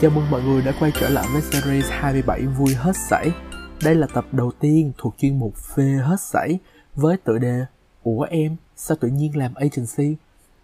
Chào mừng mọi người đã quay trở lại với series 27 vui hết sảy. Đây là tập đầu tiên thuộc chuyên mục phê hết sảy với tựa đề Ủa em, sao tự nhiên làm agency?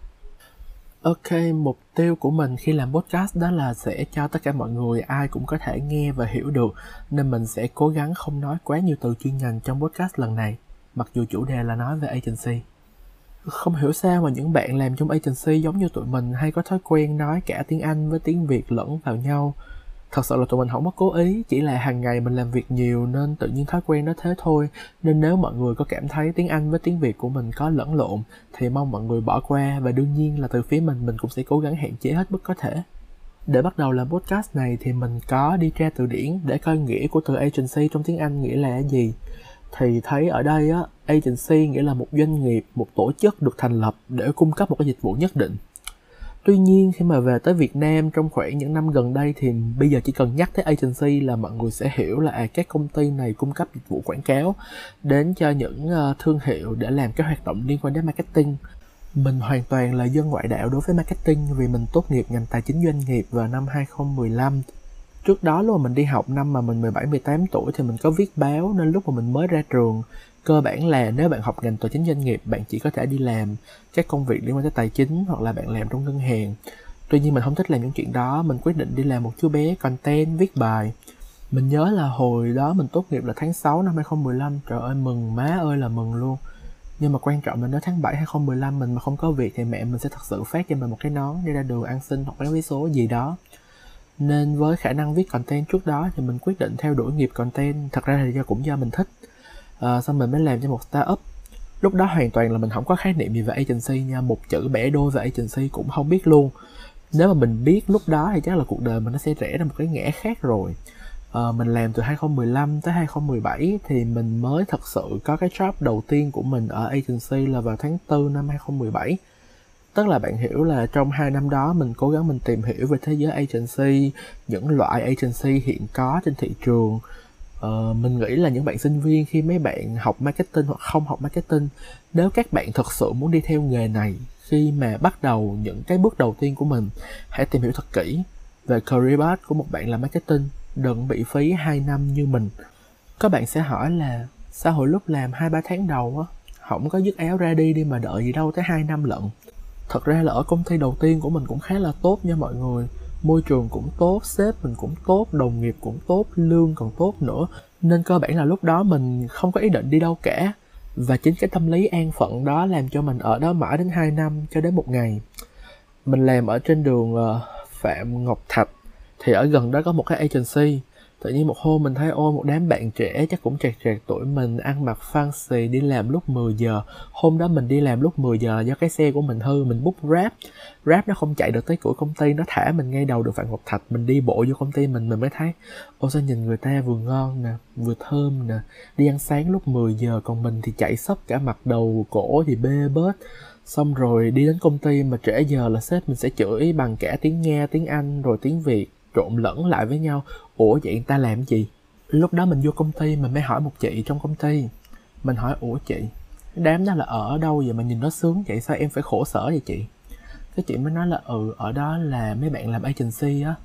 Ok, mục tiêu của mình khi làm podcast đó là sẽ cho tất cả mọi người ai cũng có thể nghe và hiểu được, nên mình sẽ cố gắng không nói quá nhiều từ chuyên ngành trong podcast lần này, mặc dù chủ đề là nói về agency. Không hiểu sao mà những bạn làm trong agency giống như tụi mình hay có thói quen nói cả tiếng Anh với tiếng Việt lẫn vào nhau. Thật sự là tụi mình không có cố ý, chỉ là hàng ngày mình làm việc nhiều nên tự nhiên thói quen nó thế thôi. Nên nếu mọi người có cảm thấy tiếng Anh với tiếng Việt của mình có lẫn lộn thì mong mọi người bỏ qua, và đương nhiên là từ phía mình cũng sẽ cố gắng hạn chế hết mức có thể. Để bắt đầu làm podcast này thì mình có đi tra từ điển để coi nghĩa của từ agency trong tiếng Anh nghĩa là gì. Thì thấy ở đây á, agency nghĩa là một doanh nghiệp, một tổ chức được thành lập để cung cấp một cái dịch vụ nhất định. Tuy nhiên khi mà về tới Việt Nam trong khoảng những năm gần đây thì bây giờ chỉ cần nhắc tới agency là mọi người sẽ hiểu là các công ty này cung cấp dịch vụ quảng cáo đến cho những thương hiệu để làm các hoạt động liên quan đến marketing. Mình hoàn toàn là dân ngoại đạo đối với marketing vì mình tốt nghiệp ngành tài chính doanh nghiệp vào năm 2015. Trước đó lúc mà mình đi học năm mà mình 17-18 tuổi thì mình có viết báo, nên lúc mà mình mới ra trường, cơ bản là nếu bạn học ngành tài chính doanh nghiệp, bạn chỉ có thể đi làm các công việc liên quan tới tài chính hoặc là bạn làm trong ngân hàng. Tuy nhiên mình không thích làm những chuyện đó, mình quyết định đi làm một chú bé content, viết bài. Mình nhớ là hồi đó mình tốt nghiệp là tháng 6 năm 2015, trời ơi mừng má ơi là mừng luôn. Nhưng mà quan trọng là đến tháng 7 2015 mình mà không có việc thì mẹ mình sẽ thật sự phát cho mình một cái nón đi ra đường ăn xin hoặc bán vé số gì đó. Nên với khả năng viết content trước đó thì mình quyết định theo đuổi nghiệp content. Thật ra thì cũng do mình thích. Xong mình mới làm cho một startup. Lúc đó hoàn toàn là mình không có khái niệm gì về agency nha, một chữ bẻ đôi về agency cũng không biết luôn. Nếu mà mình biết lúc đó thì chắc là cuộc đời mình nó sẽ rẽ ra một cái ngã khác rồi. Mình làm từ 2015 tới 2017 thì mình mới thật sự có cái job đầu tiên của mình ở agency là vào tháng 4 năm 2017. Tức là bạn hiểu là trong 2 năm đó mình cố gắng mình tìm hiểu về thế giới agency, những loại agency hiện có trên thị trường. Mình nghĩ là những bạn sinh viên khi mấy bạn học marketing hoặc không học marketing, nếu các bạn thật sự muốn đi theo nghề này, khi mà bắt đầu những cái bước đầu tiên của mình, hãy tìm hiểu thật kỹ về career path của một bạn làm marketing, đừng bị phí 2 năm như mình. Các bạn sẽ hỏi là sao hồi lúc làm 2-3 tháng đầu á, không có dứt áo ra đi mà đợi gì đâu tới 2 năm lận. Thật ra là ở công ty đầu tiên của mình cũng khá là tốt nha mọi người. Môi trường cũng tốt, sếp mình cũng tốt, đồng nghiệp cũng tốt, lương còn tốt nữa. Nên cơ bản là lúc đó mình không có ý định đi đâu cả. Và chính cái tâm lý an phận đó làm cho mình ở đó mãi đến 2 năm, cho đến một ngày mình làm ở trên đường Phạm Ngọc Thạch. Thì ở gần đó có một cái agency. Tự nhiên một hôm mình thấy một đám bạn trẻ chắc cũng trạc tuổi mình, ăn mặc fancy đi làm lúc 10 giờ. Hôm đó mình đi làm lúc 10 giờ là do cái xe của mình hư, mình book Grab nó không chạy được tới cửa công ty, nó thả mình ngay đầu đường Phạm Ngọc Thạch. Mình đi bộ vô công ty mình mới thấy sao nhìn người ta vừa ngon nè, vừa thơm nè, đi ăn sáng lúc 10 giờ, còn mình thì chạy xấp cả mặt đầu cổ thì bê bết. Xong rồi đi đến công ty mà trễ giờ là sếp mình sẽ chửi bằng cả tiếng Nga, tiếng Anh rồi tiếng Việt trộn lẫn lại với nhau. Ủa vậy người ta làm gì? Lúc đó mình vô công ty mình mới hỏi một chị trong công ty. Mình hỏi ủa chị, đám đó là ở đâu vậy mà nhìn nó sướng vậy, sao em phải khổ sở vậy chị? Cái chị mới nói là ở đó là mấy bạn làm agency á.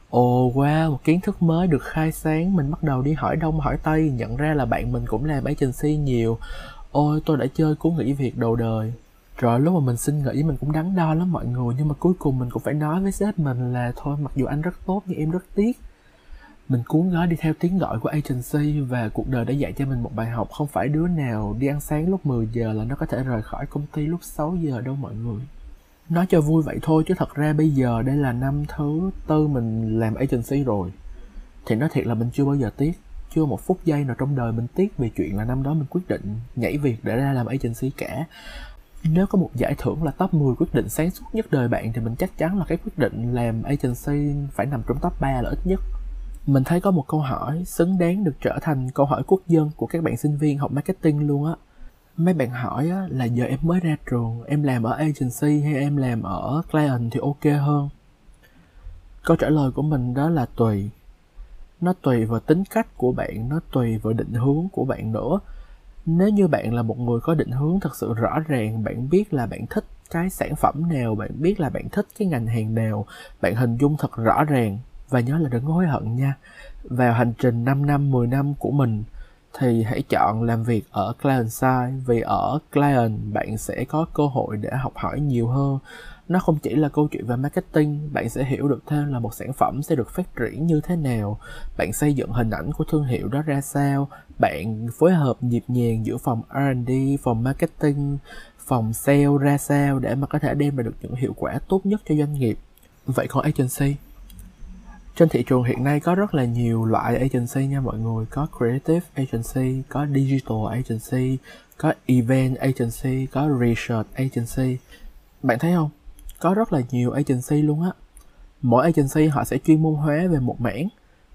Ồ wow, một kiến thức mới được khai sáng. Mình bắt đầu đi hỏi đông hỏi tây, nhận ra là bạn mình cũng làm agency nhiều. Ôi tôi đã chơi cuốn nghỉ việc đầu đời. Rồi lúc mà mình xin nghỉ mình cũng đắn đo lắm mọi người, nhưng mà cuối cùng mình cũng phải nói với sếp mình là thôi mặc dù anh rất tốt nhưng em rất tiếc. Mình cuốn gói đi theo tiếng gọi của agency, và cuộc đời đã dạy cho mình một bài học, không phải đứa nào đi ăn sáng lúc 10 giờ là nó có thể rời khỏi công ty lúc 6 giờ đâu mọi người. Nói cho vui vậy thôi chứ thật ra bây giờ đây là năm thứ 4 mình làm agency rồi. Thì nói thiệt là mình chưa bao giờ tiếc, chưa một phút giây nào trong đời mình tiếc về chuyện là năm đó mình quyết định nhảy việc để ra làm agency cả. Nếu có một giải thưởng là top 10 quyết định sáng suốt nhất đời bạn thì mình chắc chắn là cái quyết định làm agency phải nằm trong top 3 là ít nhất. Mình thấy có một câu hỏi xứng đáng được trở thành câu hỏi quốc dân của các bạn sinh viên học marketing luôn á. Mấy bạn hỏi á, là giờ em mới ra trường, em làm ở agency hay em làm ở client thì ok hơn? Câu trả lời của mình đó là tùy. Nó tùy vào tính cách của bạn, nó tùy vào định hướng của bạn nữa. Nếu như bạn là một người có định hướng thật sự rõ ràng, bạn biết là bạn thích cái sản phẩm nào, bạn biết là bạn thích cái ngành hàng nào, bạn hình dung thật rõ ràng, và nhớ là đừng hối hận nha. Vào hành trình 5 năm, 10 năm của mình thì hãy chọn làm việc ở client side, vì ở client bạn sẽ có cơ hội để học hỏi nhiều hơn. Nó không chỉ là câu chuyện về marketing, bạn sẽ hiểu được thêm là một sản phẩm sẽ được phát triển như thế nào, bạn xây dựng hình ảnh của thương hiệu đó ra sao, bạn phối hợp nhịp nhàng giữa phòng R&D, phòng marketing, phòng sale ra sao để mà có thể đem lại được những hiệu quả tốt nhất cho doanh nghiệp. Vậy còn agency? Trên thị trường hiện nay có rất là nhiều loại agency nha mọi người. Có creative agency, có digital agency, có event agency, có research agency. Bạn thấy không? Có rất là nhiều agency luôn á. Mỗi agency họ sẽ chuyên môn hóa về một mảng.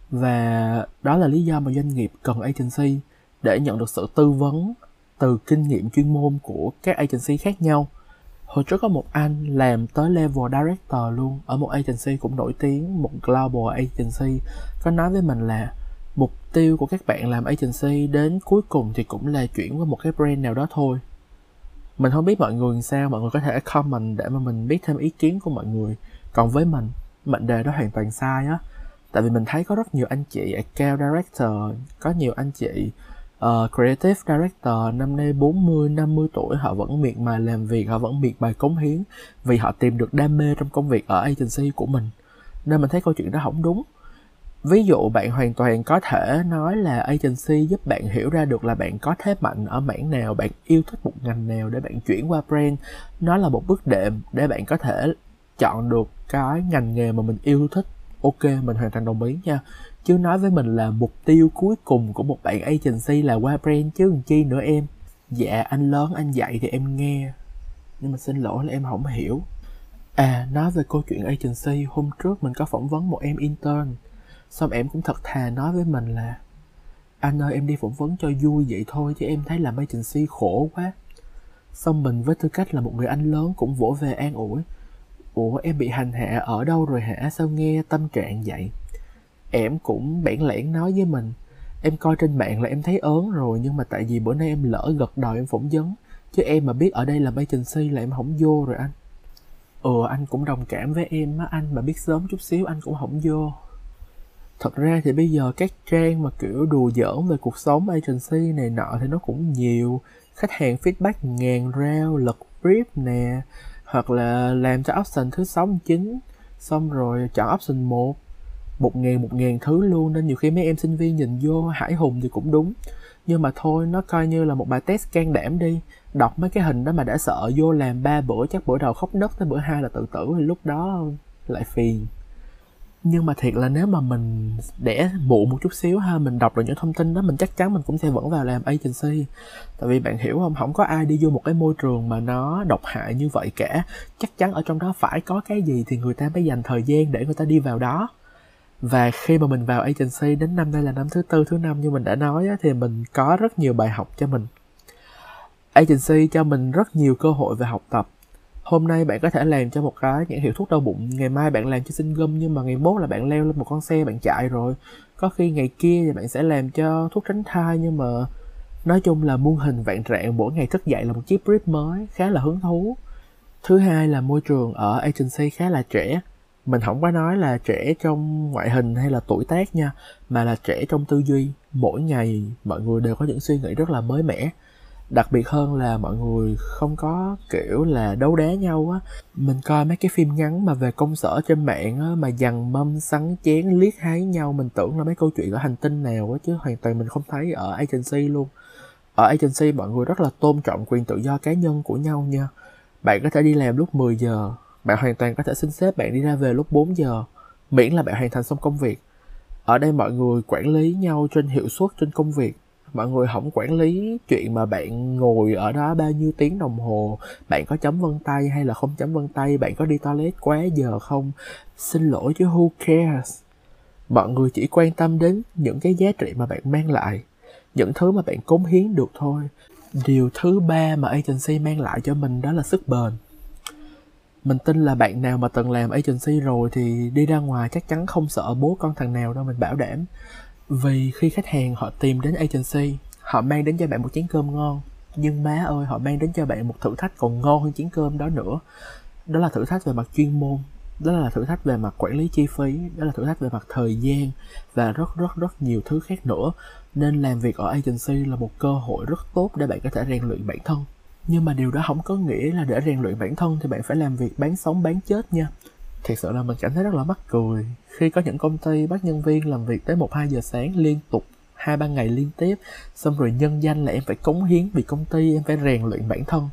Và đó là lý do mà doanh nghiệp cần agency để nhận được sự tư vấn từ kinh nghiệm chuyên môn của các agency khác nhau. Hồi trước có một anh làm tới level director luôn ở một agency cũng nổi tiếng, một global agency, có nói với mình là mục tiêu của các bạn làm agency đến cuối cùng thì cũng là chuyển qua một cái brand nào đó thôi. Mình không biết mọi người sao, mọi người có thể comment để mà mình biết thêm ý kiến của mọi người. Còn với mình, mệnh đề đó hoàn toàn sai á. Tại vì mình thấy có rất nhiều anh chị account director, có nhiều anh chị creative director năm nay 40, 50 tuổi, họ vẫn miệt mài làm việc, họ vẫn miệt mài cống hiến vì họ tìm được đam mê trong công việc ở agency của mình. Nên mình thấy câu chuyện đó không đúng. Ví dụ bạn hoàn toàn có thể nói là agency giúp bạn hiểu ra được là bạn có thế mạnh ở mảng nào, bạn yêu thích một ngành nào để bạn chuyển qua brand. Nó là một bước đệm để bạn có thể chọn được cái ngành nghề mà mình yêu thích. Ok, mình hoàn toàn đồng ý nha. Chứ nói với mình là mục tiêu cuối cùng của một bạn agency là qua brand chứ làm chi nữa em. Dạ anh lớn anh dạy thì em nghe, nhưng mà xin lỗi là em không hiểu. Nói về câu chuyện agency, hôm trước mình có phỏng vấn một em intern. Xong em cũng thật thà nói với mình là anh ơi em đi phỏng vấn cho vui vậy thôi chứ em thấy làm agency khổ quá. Xong mình với tư cách là một người anh lớn cũng vỗ về an ủi. Ủa em bị hành hạ ở đâu rồi hả, sao nghe tâm trạng vậy? Em cũng bẽn lẽn nói với mình, em coi trên mạng là em thấy ớn rồi, nhưng mà tại vì bữa nay em lỡ gật đầu em phỏng vấn, chứ em mà biết ở đây làm agency là em không vô rồi anh. Anh cũng đồng cảm với em á anh, mà biết sớm chút xíu anh cũng không vô. Thật ra thì bây giờ các trang mà kiểu đùa giỡn về cuộc sống agency này nọ thì nó cũng nhiều. Khách hàng feedback ngàn rao, lật brief nè, hoặc là làm cho option thứ 69, xong rồi chọn option 1, một ngàn thứ luôn. Nên nhiều khi mấy em sinh viên nhìn vô hải hùng thì cũng đúng. Nhưng mà thôi, nó coi như là một bài test can đảm đi. Đọc mấy cái hình đó mà đã sợ, vô làm 3 bữa chắc bữa đầu khóc nấc, tới bữa 2 là tự tử, thì lúc đó lại phiền. Nhưng mà thiệt là nếu mà mình đẻ muộn một chút xíu ha, mình đọc được những thông tin đó, mình chắc chắn mình cũng sẽ vẫn vào làm agency. Tại vì bạn hiểu không, không có ai đi vô một cái môi trường mà nó độc hại như vậy cả. Chắc chắn ở trong đó phải có cái gì thì người ta mới dành thời gian để người ta đi vào đó. Và khi mà mình vào agency, đến năm nay là năm thứ 4, thứ 5 như mình đã nói á, thì mình có rất nhiều bài học cho mình. Agency cho mình rất nhiều cơ hội về học tập. Hôm nay bạn có thể làm cho một cái nhãn hiệu thuốc đau bụng, ngày mai bạn làm cho sinh gum, nhưng mà ngày mốt là bạn leo lên một con xe bạn chạy rồi. Có khi ngày kia thì bạn sẽ làm cho thuốc tránh thai, nhưng mà nói chung là muôn hình vạn trạng, mỗi ngày thức dậy là một chiếc brief mới, khá là hứng thú. Thứ hai là môi trường ở agency khá là trẻ. Mình không có nói là trẻ trong ngoại hình hay là tuổi tác nha, mà là trẻ trong tư duy. Mỗi ngày mọi người đều có những suy nghĩ rất là mới mẻ. Đặc biệt hơn là mọi người không có kiểu là đấu đá nhau á. Mình coi mấy cái phim ngắn mà về công sở trên mạng á, mà dằn mâm sắn chén liếc hái nhau, mình tưởng là mấy câu chuyện ở hành tinh nào á, chứ hoàn toàn mình không thấy ở agency luôn. Ở agency mọi người rất là tôn trọng quyền tự do cá nhân của nhau nha. Bạn có thể đi làm lúc 10 giờ, bạn hoàn toàn có thể xin sếp bạn đi ra về lúc 4 giờ, miễn là bạn hoàn thành xong công việc. Ở đây mọi người quản lý nhau trên hiệu suất, trên công việc. Mọi người không quản lý chuyện mà bạn ngồi ở đó bao nhiêu tiếng đồng hồ, bạn có chấm vân tay hay là không chấm vân tay, bạn có đi toilet quá giờ không. Xin lỗi chứ who cares. Mọi người chỉ quan tâm đến những cái giá trị mà bạn mang lại, những thứ mà bạn cống hiến được thôi. Điều thứ ba mà agency mang lại cho mình đó là sức bền. Mình tin là bạn nào mà từng làm agency rồi thì đi ra ngoài chắc chắn không sợ bố con thằng nào đâu, mình bảo đảm. Vì khi khách hàng họ tìm đến agency, họ mang đến cho bạn một chén cơm ngon, nhưng má ơi, họ mang đến cho bạn một thử thách còn ngon hơn chén cơm đó nữa. Đó là thử thách về mặt chuyên môn. Đó là thử thách về mặt quản lý chi phí, đó là thử thách về mặt thời gian và rất nhiều thứ khác nữa. Nên làm việc ở agency là một cơ hội rất tốt để bạn có thể rèn luyện bản thân. Nhưng mà điều đó không có nghĩa là để rèn luyện bản thân thì bạn phải làm việc bán sống bán chết nha. Thật sự là mình cảm thấy rất là mắc cười khi có những công ty bắt nhân viên làm việc tới 1-2 giờ sáng liên tục 2-3 ngày liên tiếp, xong rồi nhân danh là em phải cống hiến vì công ty, em phải rèn luyện bản thân.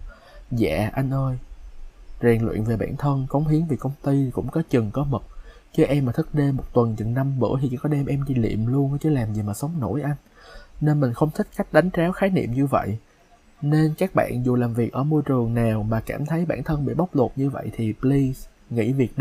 Dạ anh ơi, rèn luyện về bản thân, cống hiến vì công ty cũng có chừng có mực. Chứ em mà thức đêm một tuần chừng 5 bữa thì chỉ có đem em đi liệm luôn, chứ làm gì mà sống nổi anh. Nên mình không thích cách đánh tráo khái niệm như vậy. Nên các bạn dù làm việc ở môi trường nào mà cảm thấy bản thân bị bóc lột như vậy thì please, nghỉ việc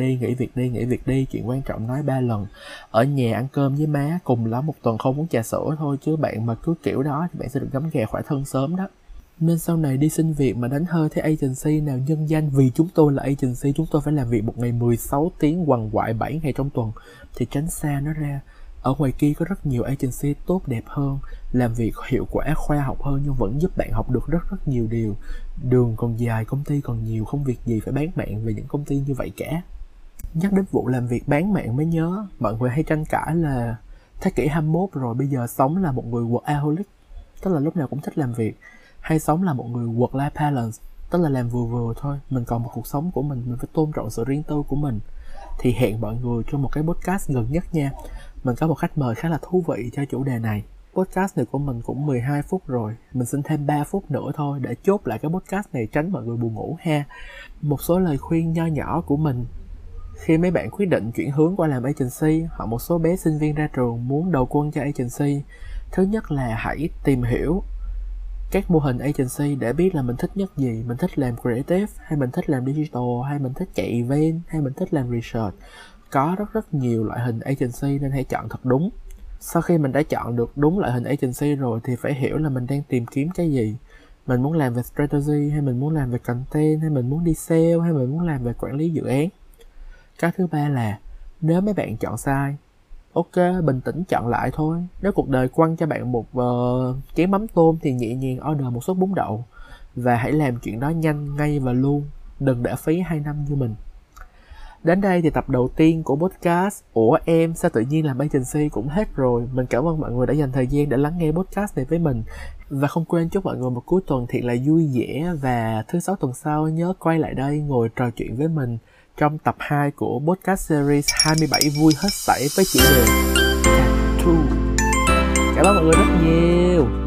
đi, chuyện quan trọng nói 3 lần. Ở nhà ăn cơm với má, cùng lắm một tuần không uống trà sữa thôi, chứ bạn mà cứ kiểu đó thì bạn sẽ được gắm ghè khỏi thân sớm đó. Nên sau này đi xin việc mà đánh hơi thấy agency nào nhân danh vì chúng tôi là agency, chúng tôi phải làm việc một ngày 16 tiếng quằn quại 7 ngày trong tuần, thì tránh xa nó ra. Ở ngoài kia có rất nhiều agency tốt đẹp hơn, làm việc hiệu quả khoa học hơn, nhưng vẫn giúp bạn học được rất nhiều điều. Đường còn dài, công ty còn nhiều, không việc gì phải bán mạng về những công ty như vậy cả. Nhắc đến vụ làm việc bán mạng mới nhớ, mọi người hay tranh cãi là thế kỷ 21 rồi, bây giờ sống là một người workaholic, tức là lúc nào cũng thích làm việc, hay sống là một người work-life balance, tức là làm vừa vừa thôi, mình còn một cuộc sống của mình phải tôn trọng sự riêng tư của mình. Thì hẹn mọi người trong một cái podcast gần nhất nha. Mình có một khách mời khá là thú vị cho chủ đề này. Podcast này của mình cũng 12 phút rồi, mình xin thêm 3 phút nữa thôi để chốt lại cái podcast này, tránh mọi người buồn ngủ ha. Một số lời khuyên nho nhỏ của mình khi mấy bạn quyết định chuyển hướng qua làm agency, hoặc một số bé sinh viên ra trường muốn đầu quân cho agency. Thứ nhất là hãy tìm hiểu các mô hình agency để biết là mình thích nhất gì. Mình thích làm creative, hay mình thích làm digital, hay mình thích chạy event, hay mình thích làm research. Có rất nhiều loại hình agency nên hãy chọn thật đúng. Sau khi mình đã chọn được đúng loại hình agency rồi thì phải hiểu là mình đang tìm kiếm cái gì. Mình muốn làm về strategy, hay mình muốn làm về content, hay mình muốn đi sale, hay mình muốn làm về quản lý dự án. Cái thứ ba là nếu mấy bạn chọn sai, ok, bình tĩnh chọn lại thôi. Nếu cuộc đời quăng cho bạn một chén mắm tôm thì nhẹ nhàng order một suất bún đậu. Và hãy làm chuyện đó nhanh, ngay và luôn. Đừng để phí 2 năm như mình. Đến đây thì tập đầu tiên của podcast Ủa em sao tự nhiên làm agency cũng hết rồi. Mình cảm ơn mọi người đã dành thời gian để lắng nghe podcast này với mình. Và không quên chúc mọi người một cuối tuần thiệt là vui vẻ. Và thứ 6 tuần sau nhớ quay lại đây ngồi trò chuyện với mình trong tập 2 của podcast series 27 vui hết sảy với chủ đề Tattoo. Cảm ơn mọi người rất nhiều.